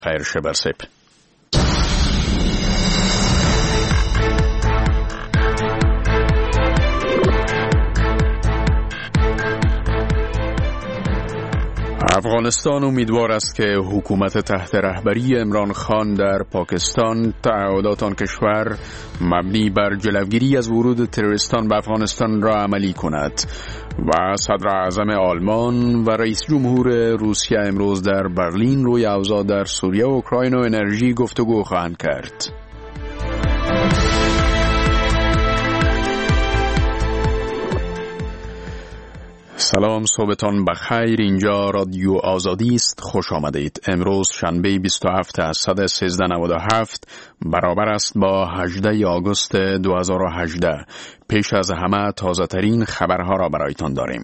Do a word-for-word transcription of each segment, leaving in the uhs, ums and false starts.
خیر شبرسپ. افغانستان امیدوار است که حکومت تحت رهبری عمران خان در پاکستان تعهدات آن کشور مبنی بر جلوگیری از ورود تروریستان به افغانستان را عملی کند و صدر اعظم آلمان و رئیس جمهور روسیه امروز در برلین روی اوضاع در سوریه و اوکراین و انرژی گفتگو خواهند کرد. سلام، صبحتان بخیر. اینجا رادیو آزادی است. خوش آمدید. امروز شنبه بیست و هفت اسفند سیزده نود و هفت برابر است با هجدهم آگوست دو هزار و هجده. پیش از همه تازه ترین خبرها را برایتان داریم.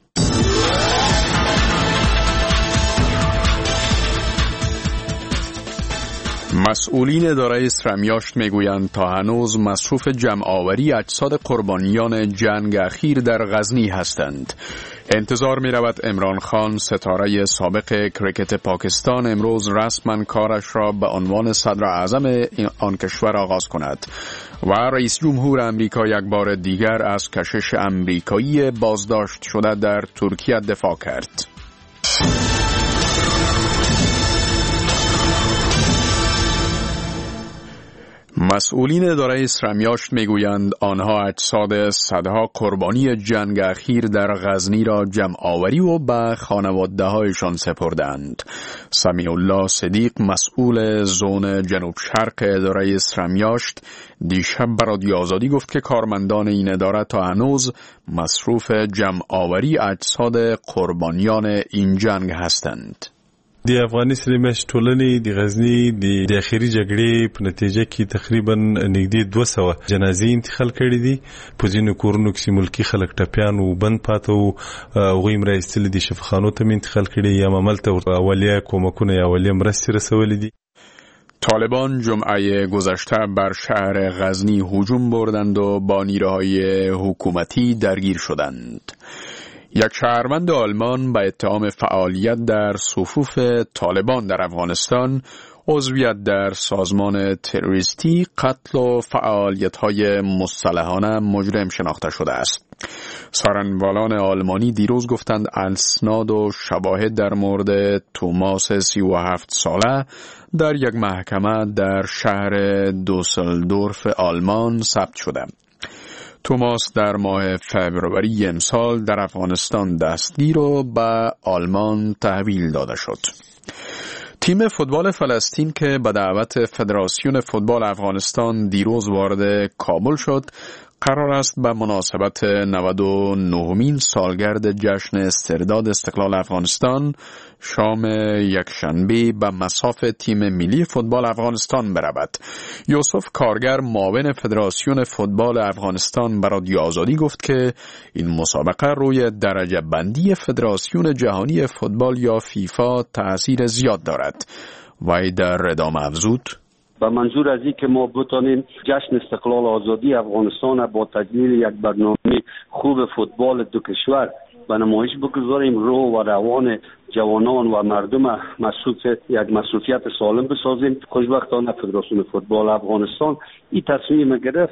مسئولین اداره استرمیاشت میگویند تا هنوز مصروف جمع‌آوری اجساد قربانیان جنگ اخیر در غزنی هستند. انتظار می رود عمران خان ستاره سابق کرکت پاکستان امروز رسما کارش را به عنوان صدر اعظم آن کشور آغاز کند و رئیس جمهور امریکا یک بار دیگر از کشش امریکایی بازداشت شده در ترکیه دفاع کرد. مسئولین اداره استرمیاشت میگویند آنها اجساد صدها قربانی جنگ اخیر در غزنی را جمع آوری و به خانواده‌هایشان سپردند. سمیع الله صدیق مسئول زون جنوب شرق اداره استرمیاشت دیشب به رادیو آزادی گفت که کارمندان این اداره تا هنوز مصروف جمع آوری اجساد قربانیان این جنگ هستند. د افغاني سلیمش ټولنې د غزنی د اخیری جګړې په نتیجه کې تقریبا نږدې دوه سوه جنازې انتقال کړي دي. په ځینو کورونو کې ملکی خلک ټپیان او بند پاتې وو، هغوی مرا ایستلي دي شفاخانو ته انتقال کړي یا مملته اولیه کومکونه یا اولیه مرستې رسولې دي. طالبان جمعه گذشته بر شهر غزنی هجوم بردند و با نیروهای حکومتی درگیر شدند. یک شهروند آلمان به اتهام فعالیت در صفوف طالبان در افغانستان، عضویت در سازمان تروریستی، قتل و فعالیت‌های مسلحانه مجرم شناخته شده است. سخنرانان آلمانی دیروز گفتند اسناد و شواهد در مورد توماس سی و هفت ساله در یک محکمه در شهر دوسلدورف آلمان ثبت شده. توماس در ماه فوریه امسال در افغانستان دستگیر و به آلمان تحویل داده شد. تیم فوتبال فلسطین که به دعوت فدراسیون فوتبال افغانستان دیروز وارد کابل شد، قرار است به مناسبت نود و نهمین سالگرد جشن استرداد استقلال افغانستان شام یک شنبه به مصاف تیم ملی فوتبال افغانستان برود. یوسف کارگر معاون فدراسیون فوتبال افغانستان به رادیو آزادی گفت که این مسابقه روی درجه بندی فدراسیون جهانی فوتبال یا فیفا تأثیر زیاد دارد. وی در ادامه افزود: با منظور از این که ما بتانیم جشن استقلال آزادی افغانستان با تجلیل یک برنامه خوب فوتبال دو کشور به نمایش بگذاریم، روح و روان جوانان و مردم مصروف یک مصروفیت سالم بسازیم. خوشبختانه فدراسیون فوتبال افغانستان این تصمیم گرفت.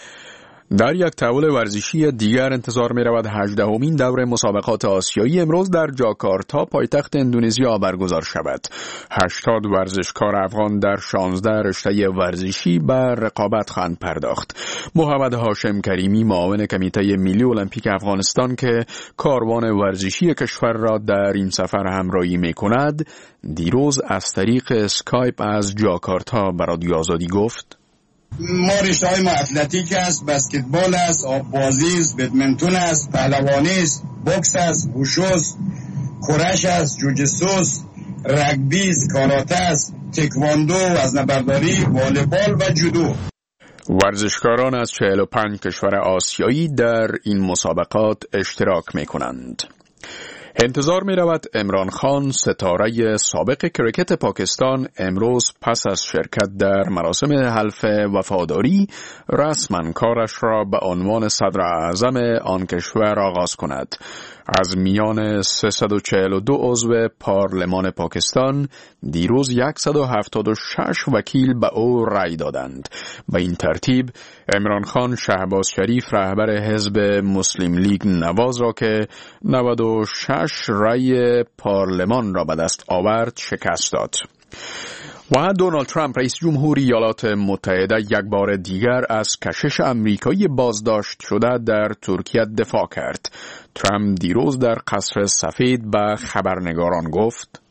در یک تحول ورزشی دیگر انتظار می رود هجدهمین دور مسابقات آسیایی امروز در جاکارتا پایتخت اندونزیا برگزار شود. هشتاد ورزشکار افغان در شانزده رشته ورزشی به رقابت خواهند پرداخت. محمد هاشم کریمی معاون کمیته ملی المپیک افغانستان که کاروان ورزشی کشور را در این سفر همراهی می کند، دیروز از طریق اسکایپ از جاکارتا به رادیو آزادی گفت: ما رشته های ما اتلتیک است، بسکتبال است، آببازی است، بدمنتون است، پهلوانی است، بوکس است، ووشو است، کورش است، جوجیتسو است، رگبی است، کاراته است، تکواندو، وزنه‌برداری، والیبال و جودو. ورزشکاران از چهل و پنج کشور آسیایی در این مسابقات اشتراک می کنند. انتظار می رود عمران خان ستاره سابق کرکت پاکستان امروز پس از شرکت در مراسم حلف وفاداری رسما کارش را به عنوان صدر اعظم آن کشور آغاز کند. از میان سیصد و چهل و دو عضو پارلمان پاکستان دیروز صد و هفتاد و شش وکیل به او رأی دادند. به این ترتیب عمران خان شهباز شریف رهبر حزب مسلم لیگ نواز را که نود و شش رأی پارلمان را به دست آورد شکست داد. و دونالد ترامپ رئیس جمهوری ایالات متحده یک بار دیگر از کشش آمریکایی بازداشت شده در ترکیه دفاع کرد. ترامپ دیروز در قصر سفید به خبرنگاران گفت: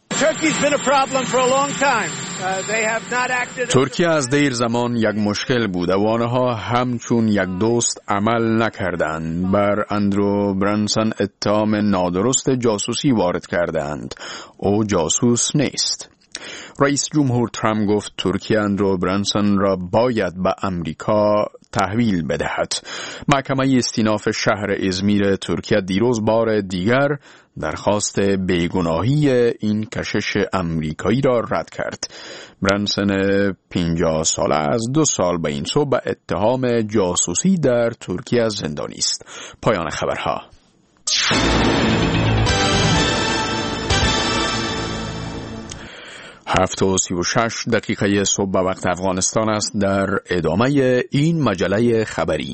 ترکیه از دیر زمان یک مشکل بوده و آنها همچون یک دوست عمل نکردند. بر اندرو برانسون اتهام نادرست جاسوسی وارد کردند. او جاسوس نیست. رئیس جمهور ترامپ گفت ترکیه اندرو برانسون را باید به امریکا تحویل بدهد. محکمه استیناف شهر ازمیر ترکیه دیروز بار دیگر درخواست بیگناهی این کشش امریکایی را رد کرد. برانسون پنجاه ساله از دو سال به این سو به اتهام جاسوسی در ترکیه زندانی است. پایان خبرها. هفت و سی و شش دقیقه صبح به وقت افغانستان است. در ادامه این مجله خبری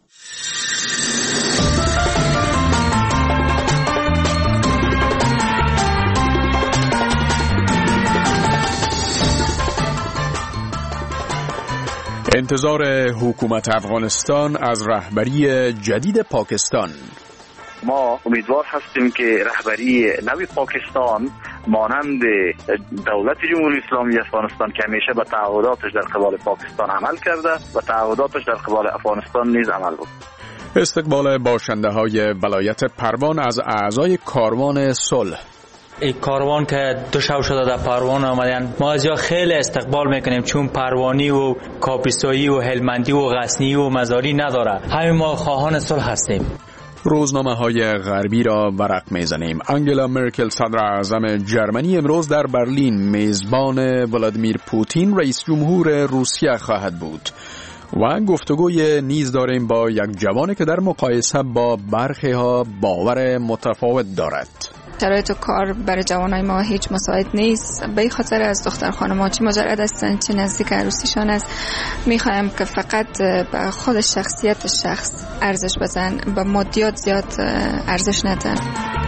انتظار حکومت افغانستان از رهبری جدید پاکستان. ما امیدوار هستیم که رهبری نوی پاکستان مانند دولت جمهوری اسلامی افغانستان که همیشه به تعهداتش در قبال پاکستان عمل کرده و تعهداتش در قبال افغانستان نیز عمل بود. استقبال باشنده های ولایت پروان از اعضای کاروان صلح. این کاروان که دو شب شده در پروان آمدن، ما از جا خیلی استقبال میکنیم چون پروانی و کاپیسایی و هلمندی و غزنی و مزاری نداره. همین ما خواهان صلح هستیم. روزنامه های غربی را ورق میزنیم. انگلا مرکل صدر اعظم جرمنی امروز در برلین میزبان ولادیمیر پوتین رئیس جمهور روسیه خواهد بود. و گفتگوی نیز داریم با یک جوانی که در مقایسه با برخی ها باور متفاوت دارد. شرایط کار برای جوانای ما هیچ مساعد نیست. به خاطر از دختر خانم‌ها چه مجرد هستند چه نزدیک عروسیشان است. میخوایم که فقط به خود شخصیت شخص ارزش بزن، به مادیات زیاد ارزش ندن.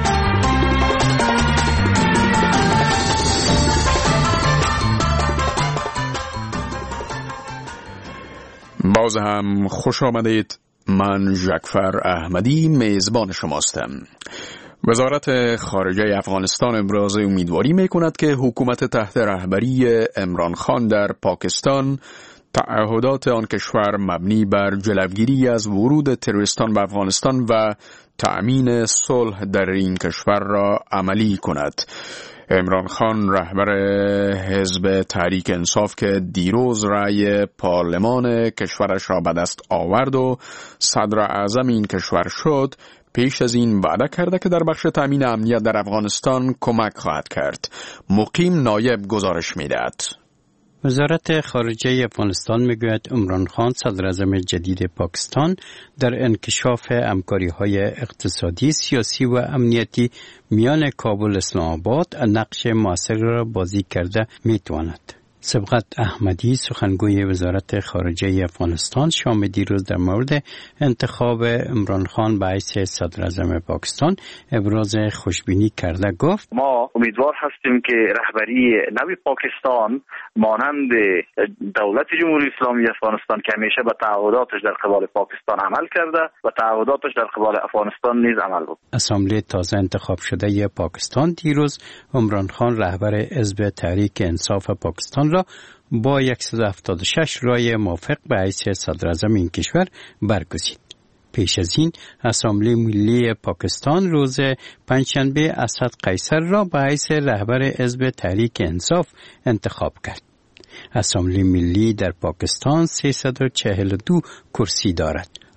باز هم خوش آمدید. من جعفر احمدی میزبان شماستم. وزارت خارجه افغانستان ابراز امیدواری می‌کند که حکومت تحت رهبری عمران خان در پاکستان تعهدات آن کشور مبنی بر جلوگیری از ورود تروریستان به افغانستان و تأمین صلح در این کشور را عملی کند. عمران خان رهبر حزب تحریک انصاف که دیروز رأی پارلمان کشورش را به دست آورد و صدر اعظم این کشور شد، پیش از این وعده کرده که در بخش تامین امنیت در افغانستان کمک خواهد کرد. مقیم نایب گزارش می‌دهد. وزارت خارجه افغانستان میگوید عمران خان صدر اعظم جدید پاکستان در انکشاف همکاری‌های اقتصادی، سیاسی و امنیتی میان کابل و اسلام آباد نقش موثری را بازی کرده میتواند. سبقت احمدی سخنگوی وزارت خارجه افغانستان شام دیروز در مورد انتخاب عمران خان به حیث صدر اعظم پاکستان ابراز خوشبینی کرده گفت: ما امیدوار هستیم که رهبری نوی پاکستان مانند دولت جمهوری اسلامی افغانستان که همیشه به تعهداتش در قبال پاکستان عمل کرده و تعهداتش در قبال افغانستان نیز عمل بود. اسامبله تازه انتخاب شده پاکستان دیروز عمران خان رهبر حزب تحریک انصاف پاکستان را با صد و هفتاد و شش رای موافق به حیث صدر اعظم این کشور برگزید. پیش از این اسامبله ملی پاکستان روز پنجشنبه اسد قیصر را به حیث رهبر حزب تحریک انصاف انتخاب کرد. اسامبله ملی در پاکستان سیصد و چهل و دو کرسی دارد.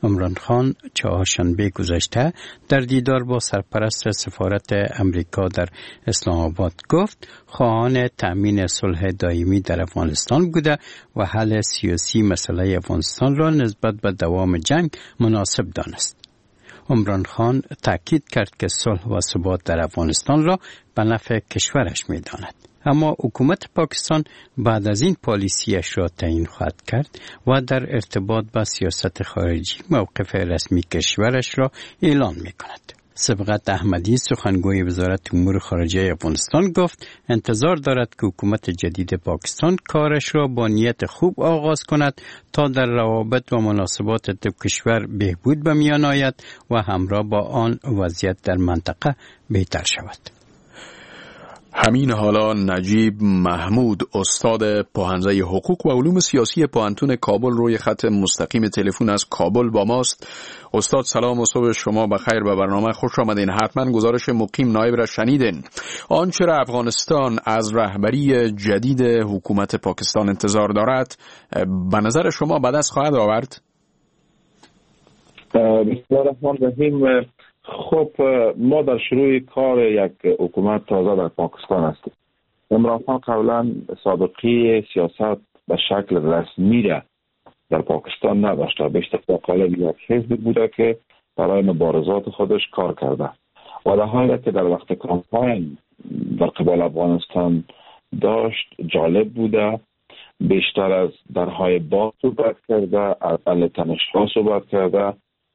عمران خان چهارشنبه گذشته در دیدار با سرپرست سفارت امریکا در اسلام آباد گفت خواهان تأمین صلح دائمی در افغانستان بوده و حل سیاسی مسئله افغانستان را نسبت به دوام جنگ مناسب دانست. عمران خان تأکید کرد که صلح و ثبات در افغانستان را به نفع کشورش می داند. اما حکومت پاکستان بعد از این پالیسیش را تعیین خواهد کرد و در ارتباط با سیاست خارجی موقف رسمی کشورش را اعلان می کند. سبقت احمدی سخنگوی وزارت امور خارجه افغانستان گفت انتظار دارد که حکومت جدید پاکستان کارش را با نیت خوب آغاز کند تا در روابط و مناسبات دو کشور بهبود به میان آید و همراه با آن وضعیت در منطقه بهتر شود. همین حالا نجیب محمود استاد پوهنځی حقوق و علوم سیاسی پوهنتون کابل روی خط مستقیم تلفن از کابل با ماست. استاد سلام و صبح شما بخیر، به برنامه خوش آمدین. حتما گزارش مقیم نایب را شنیدین. آنچه را افغانستان از رهبری جدید حکومت پاکستان انتظار دارد به نظر شما به دست خواهد آورد؟ بسم الله الرحمن الرحیم. خب ما در شروع کار یک حکومت تازه در پاکستان هستیم. عمران خان قبلا سابقه سیاست به شکل رسمی را در پاکستان نداشته، بیشتر در قالب یک حزب بوده که برای مبارزات خودش کار کرده و در حالی که در وقت کمپاین در قبال افغانستان داشت جالب بوده، بیشتر از درهای باز صحبت کرده، از اهل تنش‌ها صحبت کرده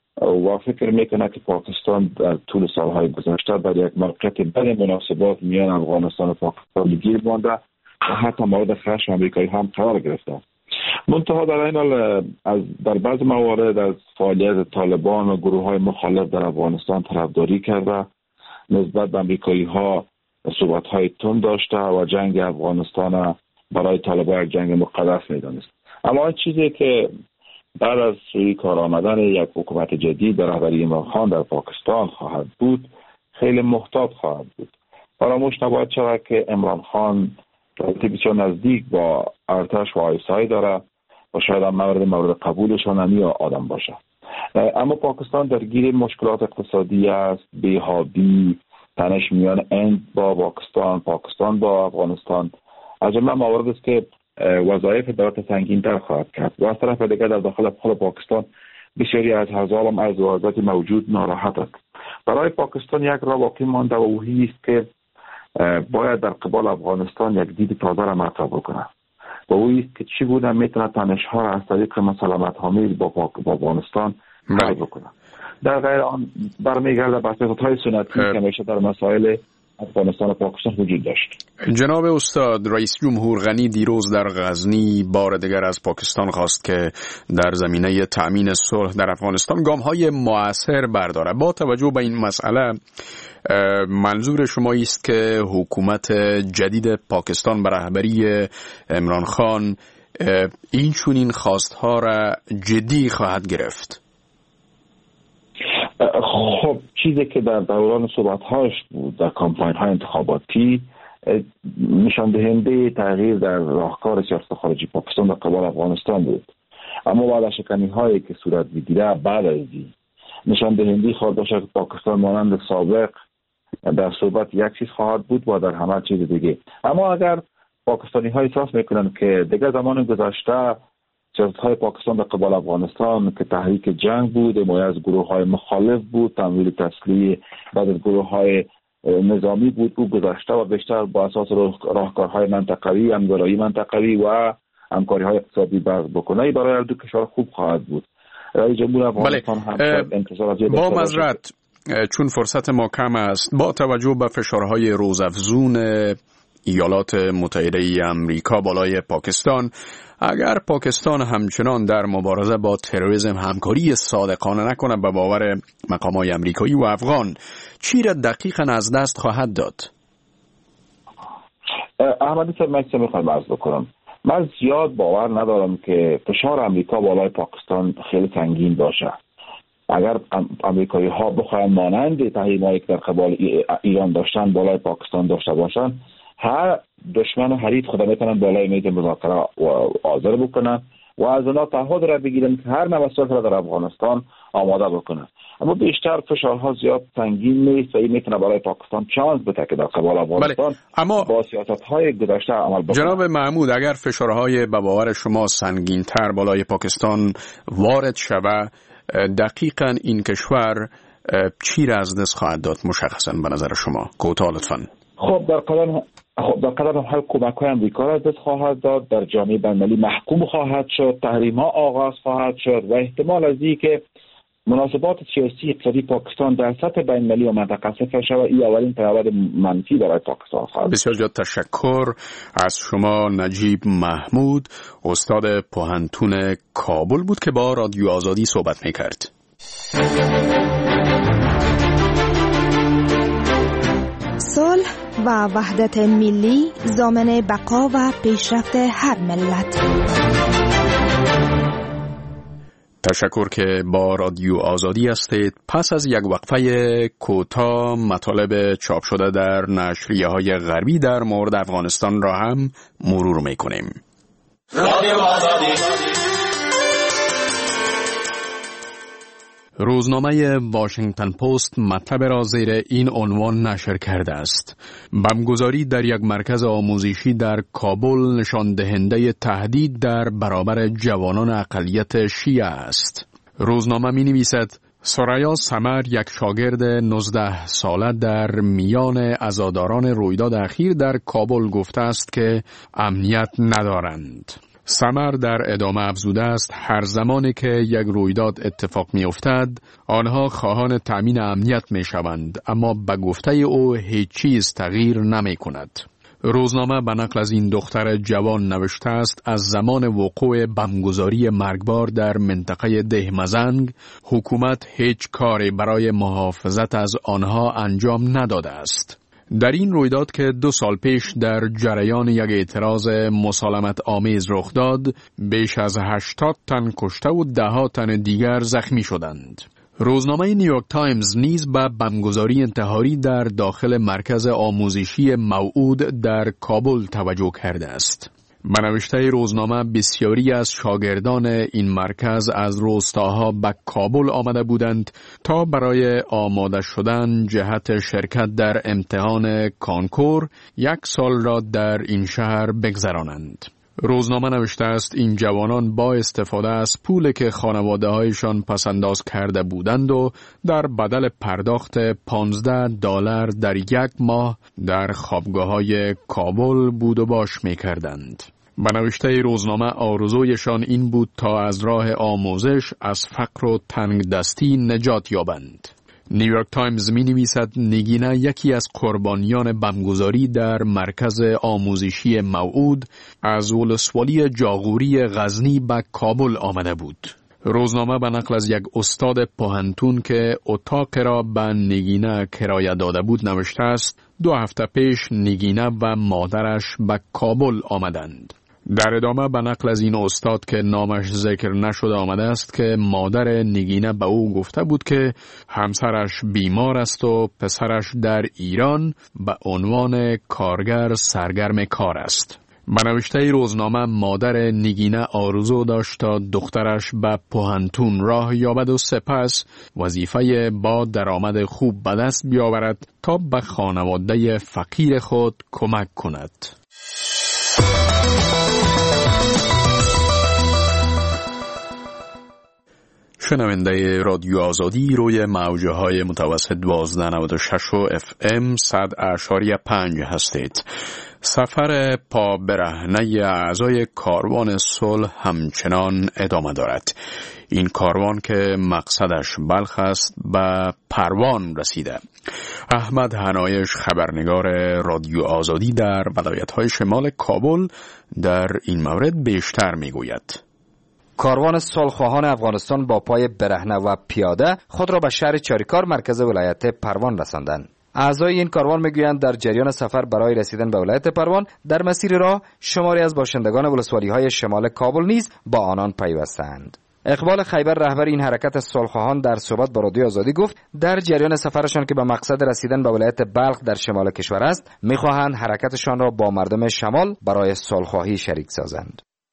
و فکر میکنه که پاکستان در طول سالهای گذشته در یک موقعیت بد مناسبات میان افغانستان و پاکستان گیر مانده و حتی مورد خشم امریکایی هم قرار گرفته. منتها در این حال از در بعض موارد از فعالیت طالبان و گروه های مخالف در افغانستان طرفداری کرده، نسبت به امریکایی ها صحبت های تند داشته و جنگ افغانستان برای طالبان یک جنگ مقدس میدانست. اما چیزی که بعد از سوی کار آمدن یک حکومت جدید در رهبری عمران خان در پاکستان خواهد بود، خیلی محتاط خواهد بود. فراموش نباید شود که عمران خان رابطه بسیار نزدیک با ارتش و آی اس آی داره و شاید هم مورد مورد قبولشان همی آدم باشه. اما پاکستان درگیر مشکلات اقتصادی است، بی‌حابی، تنش میان هند با پاکستان، پاکستان با افغانستان، از جمله موارد است که وظایف دولت سنگین تر خواهد کرد. و از طرف دیگر در داخل خود پاکستان بسیاری از حزب از وضعیت موجود ناراحت است. برای پاکستان یک راه باقی مانده و اوهی است که باید در قبال افغانستان یک دید تازه را مطرح بکنه و اوهی است که چی بوده میتونه تنش‌ها را از طریق مسالمت آمیز با, با افغانستان حل بکنه. در غیر آن برمیگرده به سیاست‌های سنتی که همیشه در مسائل افغانستان و پاکستان وجود داشت. جناب استاد، رئیس جمهور غنی دیروز در غزنی بار دیگر از پاکستان خواست که در زمینه تأمین صلح در افغانستان گام‌های مؤثر برداره. با توجه به این مسئله منظور شما است که حکومت جدید پاکستان به رهبری عمران خان این چنین خواست‌ها را جدی خواهد گرفت؟ خب چیزی که در دوران صحبت‌هاش بود در کمپاین‌های انتخاباتی نشان دهنده تغییر در راهکار سیاست خارجی پاکستان در قبال افغانستان بود. اما بعد از شکنی‌هایی که صورت می‌گیره بعد از این نشان دهنده خواهد باشه که پاکستان مانند سابق در صحبت یک چیز خواهد بود و در همه چیز دیگه. اما اگر پاکستانی‌ها احساس می‌کنن که دیگه زمان گذشته سیاست‌های پاکستان در قبال افغانستان که تحریک جنگ بود، حمایت از گروه‌های مخالف بود، تمویل تسلیح بعد از گروه‌های نظامی بود، او گذشته و بیشتر با اساس راهکارهای منطقوی، همکاری منطقوی و همکاری‌های اقتصادی بکنه برای هر دو کشور خوب خواهد بود. رئیس جمهور افغانستان هم انتظار از با معذرت چون فرصت ما کم است، با توجه به فشارهای روزافزون ایالات متحده ای آمریکا بالای پاکستان، اگر پاکستان همچنان در مبارزه با تروریسم همکاری صادقانه نکنه به باور مقامات آمریکایی و افغان، چی را دقیقاً از دست خواهد داد؟ احمدی صاحب، من چه میخوام عرض بکنم. من زیاد باور ندارم که فشار آمریکا بالای پاکستان خیلی سنگین باشه. اگر آمریکایی ها بخواهند مانند تحریم‌هایی که در قبال ایران داشتن بالای پاکستان داشته باشن، هر دشمن و حریف خدا میتونن بالای میز مذاکره حاضر بکنن و از اونا تعهد را بگیریم که هر نوع صلح را در افغانستان آماده بکنه. اما بیشتر فشارها زیاد سنگین نیست و این میتونه برای پاکستان چانس بده که در قبال افغانستان اما با سیاست‌های گذشته عمل بکنه. جناب محمود، اگر فشارهای به باور شما سنگین‌تر بالای پاکستان وارد شود، دقیقاً این کشور چی را از دست خواهد داد مشخصاً به نظر شما؟ کوتاه لطفاً. خب در قدم خب در قدم حل کمک‌های امریکا را از دست خواهد داد، در جامعه بین‌المللی محکوم خواهد شد، تحریم‌ها آغاز خواهد شد و احتمال از این که مناسبات سیاسی اقتصادی پاکستان در سطح بین‌المللی و منطقه صفر شود، این اولین پیامد منفی برای پاکستان خواهد. بسیار زیاد تشکر از شما نجیب محمود، استاد پوهنتون کابل بود که با رادیو آزادی صحبت می‌کرد. صلح و وحدت ملی ضامن بقا و پیشرفت هر ملت. تشکر که با رادیو آزادی هستید. پس از یک وقفه کوتاه مطالب چاپ شده در نشریه های غربی در مورد افغانستان را هم مرور میکنیم. رادیو آزادی. روزنامه واشنگتن پست مطلب را زیر این عنوان نشر کرده است: بمبگذاری در یک مرکز آموزشی در کابل نشان دهنده تهدید در برابر جوانان اقلیت شیعه است. روزنامه می نویسد ثریا سمر، یک شاگرد نوزده ساله، در میان عزاداران رویداد اخیر در کابل گفته است که امنیت ندارند. سمر در ادامه افزوده است هر زمانی که یک رویداد اتفاق می افتد آنها خواهان تأمین امنیت می شوند، اما به گفته او هیچ چیز تغییر نمی کند. روزنامه به نقل از این دختر جوان نوشته است از زمان وقوع بمبگذاری مرگبار در منطقه دهمزنگ حکومت هیچ کاری برای محافظت از آنها انجام نداده است. در این رویداد که دو سال پیش در جریان یک اعتراض مسالمت آمیز رخ داد، بیش از هشتاد تن کشته و ده ها تن دیگر زخمی شدند. روزنامه نیویورک تایمز نیز به بمبگذاری انتحاری در داخل مرکز آموزشی موعود در کابل توجه کرده است. به نوشته روزنامه بسیاری از شاگردان این مرکز از روستاها به کابل آمده بودند تا برای آماده شدن جهت شرکت در امتحان کانکور یک سال را در این شهر بگذرانند. روزنامه نوشته است این جوانان با استفاده از پولی که خانواده هایشان پسنداز کرده بودند و در بدل پرداخت پانزده دلار در یک ماه در خوابگاه های کابل بود و باش می کردند. به نوشته روزنامه آرزویشان این بود تا از راه آموزش از فقر و تنگ دستی نجات یابند. نیویورک تایمز می نویسد نگینه یکی از قربانیان بمبگذاری در مرکز آموزشی موعود از ولسوالی جاغوری غزنی به کابل آمده بود. روزنامه به نقل از یک استاد پوهنتون که اتاق را به نگینه کرایه داده بود نوشته است دو هفته پیش نگینه و مادرش به کابل آمدند. در ادامه به نقل از این استاد که نامش ذکر نشده آمده است که مادر نگینه به او گفته بود که همسرش بیمار است و پسرش در ایران به عنوان کارگر سرگرم کار است. به نوشته روزنامه مادر نگینه آرزو داشت تا دخترش به پوهنتون راه یابد و سپس وظیفه با درآمد خوب به دست بیاورد تا به خانواده فقیر خود کمک کند. شنونده رادیو آزادی روی موجه های متوسط دوازده نود و شش و اف ام صد اعشاری پنج هستید. سفر پا برهنه اعضای کاروان صلح همچنان ادامه دارد. این کاروان که مقصدش بلخ است به پروان رسیده. احمد حنایش خبرنگار رادیو آزادی در ولایت‌های شمال کابل در این مورد بیشتر میگوید. کاروان صلح‌خواهان افغانستان با پای برهنه و پیاده خود را به شهر چاریکار مرکز ولایت پروان رساندند. اعضای این کاروان میگویند در جریان سفر برای رسیدن به ولایت پروان در مسیر راه شماری از باشندگان ولسوالی‌های شمال کابل نیز با آنان پیوستند. اقبال خیبر رهبر این حرکت صلح‌خواهان در صحبت با رادیو آزادی گفت در جریان سفرشان که به مقصد رسیدن به ولایت بلخ در شمال کشور است می‌خواهند حرکتشان را با مردم شمال برای صلح‌خواهی شریک سازند.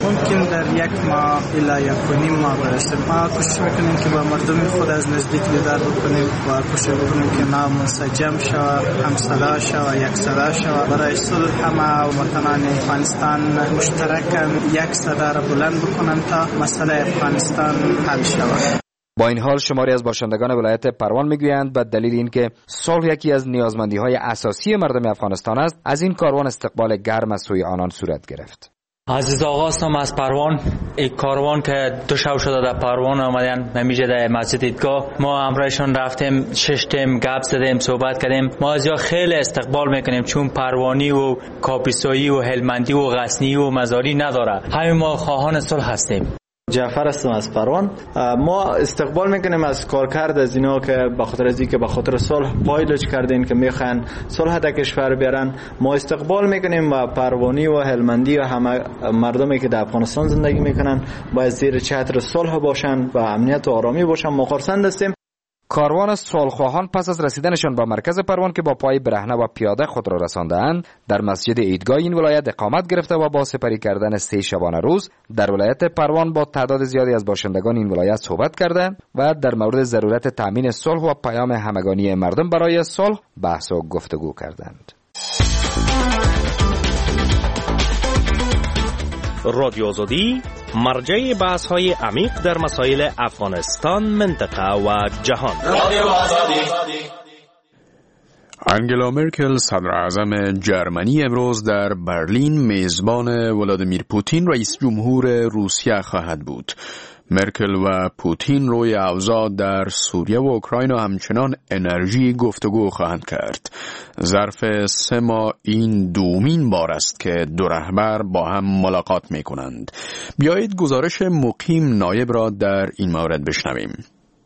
ممکن در یک ماه الی یک و نیم ماه برسیم. ما کوشش میکنیم که با مردم خود از نزدیک دیدار بکنیم و کوشش بکنیم که ما منسجم شود، هم صدا شود، یک صدا شود. برای صلح همه وطنان افغانستان مشترکاً یک صدا را بلند بکنن تا مسئله افغانستان حل شود. با این حال شماری از باشندگان ولایت پروان میگویند به دلیل اینکه صلح یکی از نیازمندی‌های اساسی مردم افغانستان است، از این کاروان استقبال گرم از سوی آنان صورت گرفت. عزیز آقا هستم از پروان. این کاروان که دو شب شده در پروان آمدن نمیشه در مسجد ایدگاه. ما همراهشون رفتیم، ششتیم، گپ زدیم، صحبت کردیم. ما از جا خیلی استقبال میکنیم چون پروانی و کاپیسایی و هلمندی و غزنی و مزاری نداره. همین ما خواهان صلح هستیم. جعفر هستم از پروان. ما استقبال میکنیم از کارکرد از اینا که به خاطر از اینکه به خاطر صلح پایلوچ کردین که میخوان صلح در کشور بیارن. ما استقبال میکنیم و پروانی و هلمندی و همه مردمی که در افغانستان زندگی میکنن باید زیر چتر صلح باشن و امنیت و آرامی باشن. ما خرسند هستیم. کاروان صلحخواهان پس از رسیدنشان به مرکز پروان که با پای برهنه و پیاده خود را رساندند، در مسجد عیدگاه این ولایت اقامت گرفته و با سپری کردن سه شبانه روز در ولایت پروان با تعداد زیادی از باشندگان این ولایت صحبت کرده و در مورد ضرورت تامین صلح و پیام همگانی مردم برای صلح بحث و گفتگو کردند. رادیو آزادی مرجع بحث های عمیق در مسائل افغانستان، منطقه و جهان. رادیو آزادی. انگلا مرکل صدر اعظم جرمنی امروز در برلین میزبان ولادیمیر پوتین رئیس جمهور روسیه خواهد بود. مرکل و پوتین روی اوضاع در سوریه و اوکراین و همچنان انرژی گفتگو خواهند کرد. ظرف سه ماه این دومین بار است که دو رهبر با هم ملاقات می کنند. بیایید گزارش مقیم نایب را در این مورد بشنویم.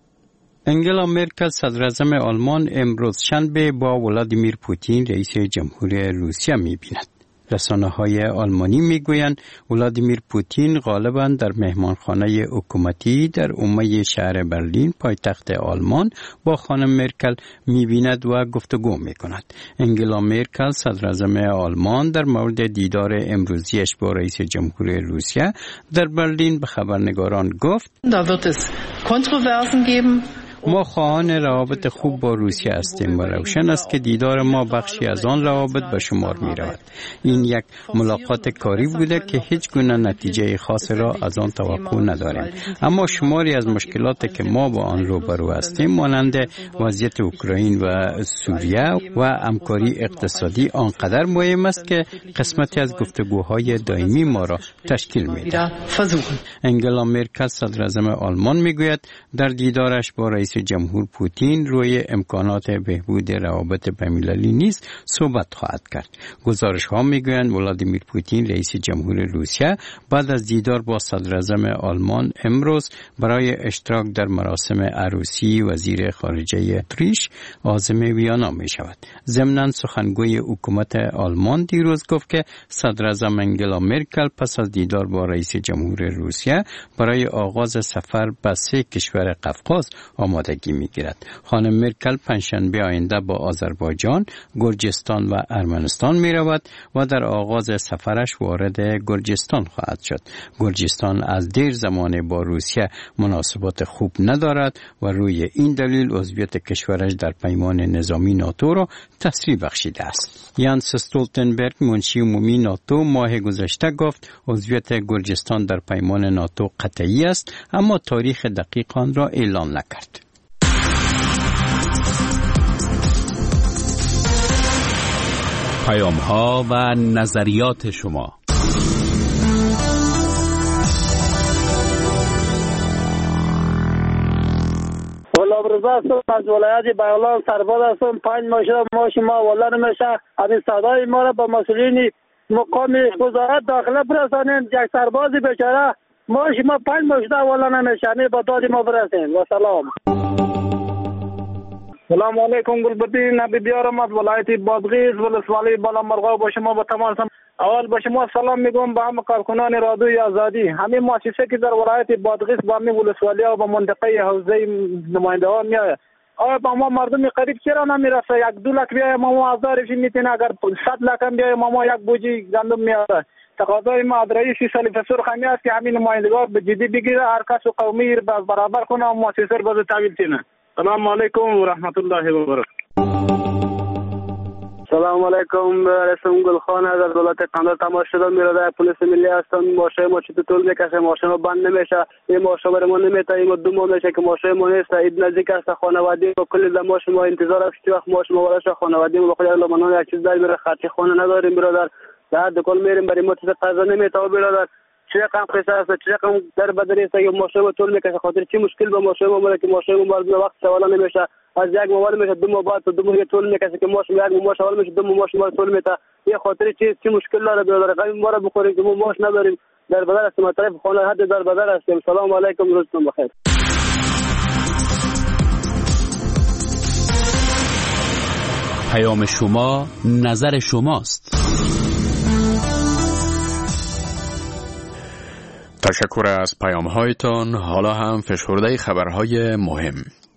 انگلا مرکل صدر اعظم آلمان امروز شنبه با ولادیمیر پوتین رئیس جمهور روسیه می بیند. رسانه‌های آلمانی میگویند ولادیمیر پوتین غالباً در مهمانخانه حکومتی در عمومی شهر برلین پایتخت آلمان با خانم مرکل می‌بیند و گفتگو می‌کند. انگلا مرکل صدر اعظم آلمان در مورد دیدار امروزیش با رئیس جمهور روسیه در برلین به خبرنگاران گفت: Da wird es Kontroversen geben. ما خواهان روابط خوب با روسیه هستیم و روشن است که دیدار ما بخشی از آن روابط به شمار می رود. این یک ملاقات کاری بوده که هیچ گونه نتیجه خاص را از آن توقع نداریم، اما شماری از مشکلاتی که ما با آن روبرو هستیم مانند وضعیت اوکراین و سوریه و همکاری اقتصادی آنقدر مهم است که قسمتی از گفتگوهای دائمی ما را تشکیل می دهد. انگلا مرکل صدر اعظم آلمان می گوید در دیدارش با رئیس جمهور پوتین روی امکانات بهبود روابط بین‌المللی نیز صحبت خواهد کرد. گزارش ها میگویند ولادیمیر پوتین رئیس جمهور روسیه بعد از دیدار با صدر اعظم آلمان امروز برای اشتراک در مراسم عروسی وزیر خارجه اتریش عازم ویانا می شود. ضمناً سخنگوی حکومت آلمان دیروز گفت که صدر اعظم انگلا مرکل پس از دیدار با رئیس جمهور روسیه برای آغاز سفر به سه کشور قفقاز آمادگی می‌گیرد. خانم مرکل پنجشنبه آینده با آذربایجان، گرجستان و ارمنستان می‌رود و در آغاز سفرش وارد گرجستان خواهد شد. گرجستان از دیر زمان با روسیه مناسبات خوب ندارد و روی این دلیل عضویت کشورش در پیمان نظامی ناتو را تسریع بخشیده است. یانس استولتنبرگ منشی عمومی ناتو ماه گذشته گفت عضویت گرجستان در پیمان ناتو قطعی است، اما تاریخ دقیق آن را اعلام نکرد. پیام‌ها و نظریات شما. غلامرضا هستم از ولایت بغلان سرباز هستم. پنج ماه شده ماش ما والا نمیشه. همین صدای ما را به مسئولین مقام وزارت داخله برسانید. یک سرباز بیچاره ماش ما پنج ماه شده والا نمیشه. با داد ما برسید. و سلام. سلام علیکم. گلبدین نبی بیارم از ولایت بادغیس ولسوالی بالا مرغا با شما با تمام اول به شما سلام میگم به همه کارکنان رادیوی آزادی. همین مؤسسه که در ولایت بادغیس با همین ولسوالی و با منطقه حوزه نماینده ها میاد، آیا با ما مردم قریب چرا نمیرسه؟ یک دو لک بیای ما آزارش میتونه، اگر صد لک هم بیای ما یک بوجی گندم میاره. تقاضای ما از رئیس سلیف سرخ همی است که همین نمایندگان به جدی بگیره، هر کس و قومی را برابر کنه و مؤسسه باز تحویل کنه. سلام علیکم و رحمت الله و برکاته. سلام علیکم، رسم گلخان از دولت قندار تماس شدم. میراده پلیس ملی هستم. ماشه ما چطور طول میکشه، ماشه ما بند نمیشه، این ماشه برای ما نمیته، این دو ماه میشه که ماشه ما نیست. عید نزدیک است، خانوادگی و کلی زمان ما انتظار است که وقت ماشه ما وارد خانوادگی ما بخواد لمنان یک چیز در میره، خرچ خانه نداریم برادر. در دکان میریم برای ما چیز قضا نمیته برادر. چه رقم قصه است، چه رقم در بدری است که ماشه ما طول میکشه. خاطر چی مشکل با ماشه ما مره که ماشه ما به وقت سوال نمیشه، از یک مواد میشه دو ماه بعد دو ماه طول میکشه که ماشه یک ماه سوال میشه دو ماه ما طول میته. یه خاطر چی چی مشکل داره برادر؟ قیم ما را بخوریم که ما ماش نداریم، در بدر است، ما طرف خانه حد در بدر هستیم. سلام علیکم، روزتون بخیر. پیام شما نظر شماست. تشکر از پیام هایتان. حالا هم فشرده خبرهای مهم.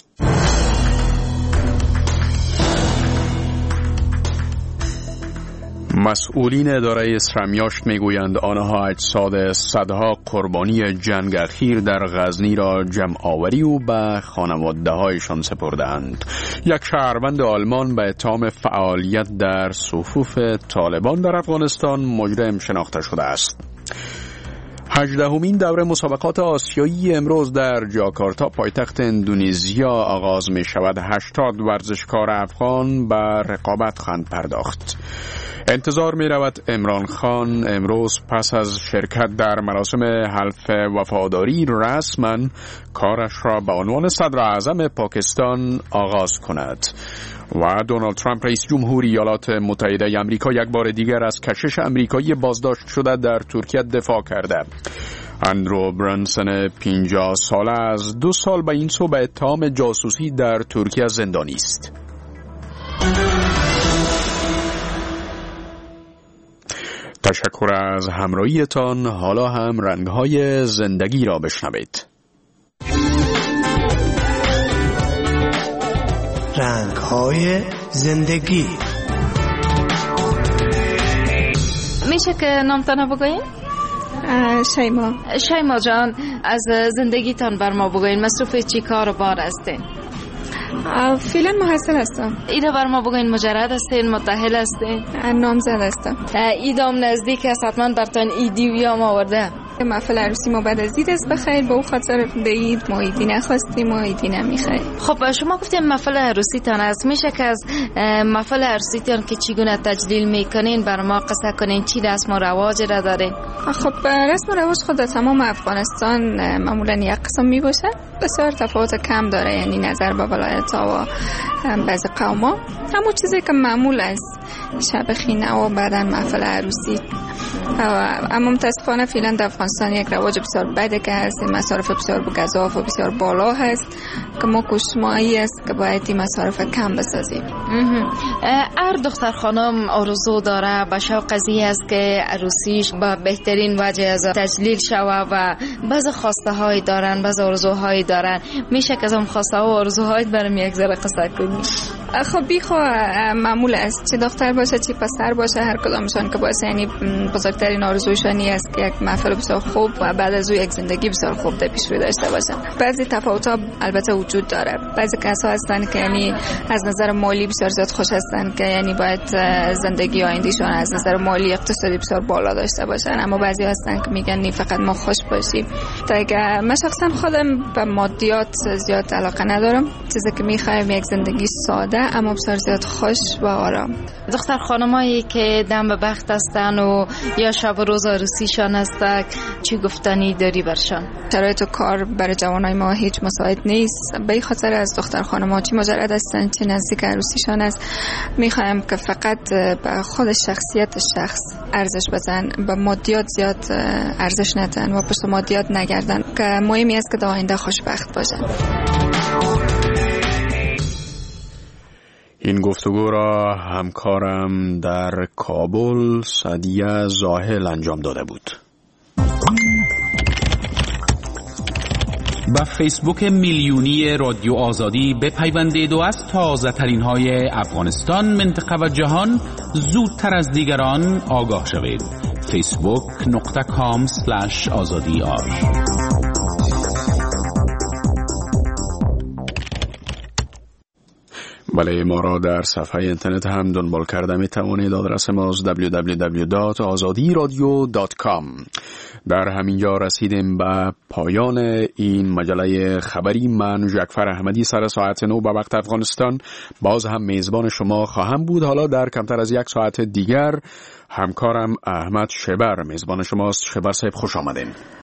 مسئولین اداره اسرمیاشت میگویند آنها اجساد صدها قربانی جنگ اخیر در غزنی را جمع آوری و به خانواده هایشان سپردند. یک شهروند آلمان به اتهام فعالیت در صفوف طالبان در افغانستان مجرم شناخته شده است. هجدهمین دوره مسابقات آسیایی امروز در جاکارتا پایتخت اندونزیا آغاز می شود. هشتاد ورزشکار افغان به رقابت خواهند پرداخت. انتظار می رود عمران خان امروز پس از شرکت در مراسم حلف وفاداری رسما کارش را به عنوان صدر اعظم پاکستان آغاز کند. و دونالد ترامپ رئیس جمهوری ایالات متحده آمریکا یک بار دیگر از کشش آمریکایی بازداشت شده در ترکیه دفاع کرده. اندرو برانسون پنجاه ساله از دو سال به این سو به اتهام جاسوسی در ترکیه زندانی است. تشکر از همراهیتان. حالا هم رنگ‌های زندگی را بشنوید. رنگ‌های زندگی. میشه که نامتان بگوین؟ شیما. شیما جان، از زندگیتان بر ما بگوین. مصروف چی کار و بار هستین؟ فعلا محصل هستم. ایده بر ما بگوین، مجرد هستین، متأهل هستین؟ نامزد هستم. ایدام نزدیک است، حتما برتان ایدی ویام آورده. محفل عروسی ما بعد از عید است بخیر، به او خاطر به عید ما ایدی نخواستیم و ایدی نمیخوایم. خب شما گفتیم محفل عروسی تان است، میشه که از محفل عروسی تان که چگونه تجلیل میکنین بر ما قصه کنین؟ چی رسم و رواج را دارین؟ خب رسم و رواج خود در تمام افغانستان معمولا یک قسم می باشه، بسیار تفاوت کم داره، یعنی نظر به ولایت ها و بعضی قوم ها همون چیزی که معمول است، شب خینه و بعدن محفل عروسی. اما متاسفانه فعلا در افغانستان یک رواج بسیار بده که هست، مصارف بسیار گزاف و بسیار بالا هست که ما کوشمایی است که باید این مصارف کم بسازیم. هر دختر خانم آرزو داره به شو قضیه است که عروسیش با بهترین وجه از تجلیل شوه و بعض خواسته های دارن، بعض آرزوهایی دارن. میشه که از اون خواسته ها و آرزوهایی برام یک ذره قصه کنی؟ خب بیخوا معمول است، چه دختر باشه چه پسر باشه، هر کدامشان که باشه، یعنی بزرگترین آرزویشان است که یک محفل بسیار خوب و بعد از او یک زندگی بسیار خوب در پیش رو داشته باشن. بعضی تفاوت‌ها البته وجود داره. بعضی کسا هستن که یعنی از نظر مالی بسیار زیاد خوش هستن که یعنی باید زندگی آیندهشان از نظر مالی اقتصادی بسیار بالا داشته باشن، اما بعضی هستن که میگن نه فقط ما خوش باشیم. تا من شخصا خودم به مادیات زیاد علاقه ندارم، چیزی که میخوایم یک زندگی ساده اما بسیار زیاد خوش و آرام. دختر خانمایی که دم به بخت هستن و یا شب و روز عروسیشان هست، چی گفتنی داری برشان؟ شرایط کار برای جوانای ما هیچ مساعد نیست، به این خاطر از دختر خانم‌ها چی مجرد هستن چه نزدیک عروسیشان است. میخوایم که فقط به خود شخصیت شخص ارزش بدن، به مادیات زیاد ارزش ندن و پشت مادیات نگردن، که مهمی است که در آینده خوشبخت باشن. این گفتگو را همکارم در کابل سعدیه زاهل انجام داده بود. با فیسبوک میلیونی رادیو آزادی بپیوندید و از تازه ترین های افغانستان، منطقه و جهان زودتر از دیگران آگاه شوید. فیسبوک نقطه کام اسلش آزادی آر. بله، ما را در صفحه اینترنت هم دنبال کرده می توانید. آدرس ما است دبلیو دبلیو دبلیو دات آزادی رادیو دات کام. در همین جا رسیدیم به پایان این مجله خبری. من جعفر احمدی سر ساعت نو به وقت افغانستان باز هم میزبان شما خواهم بود. حالا در کمتر از یک ساعت دیگر همکارم احمد شبر میزبان شماست. شبر صاحب خوش آمدین.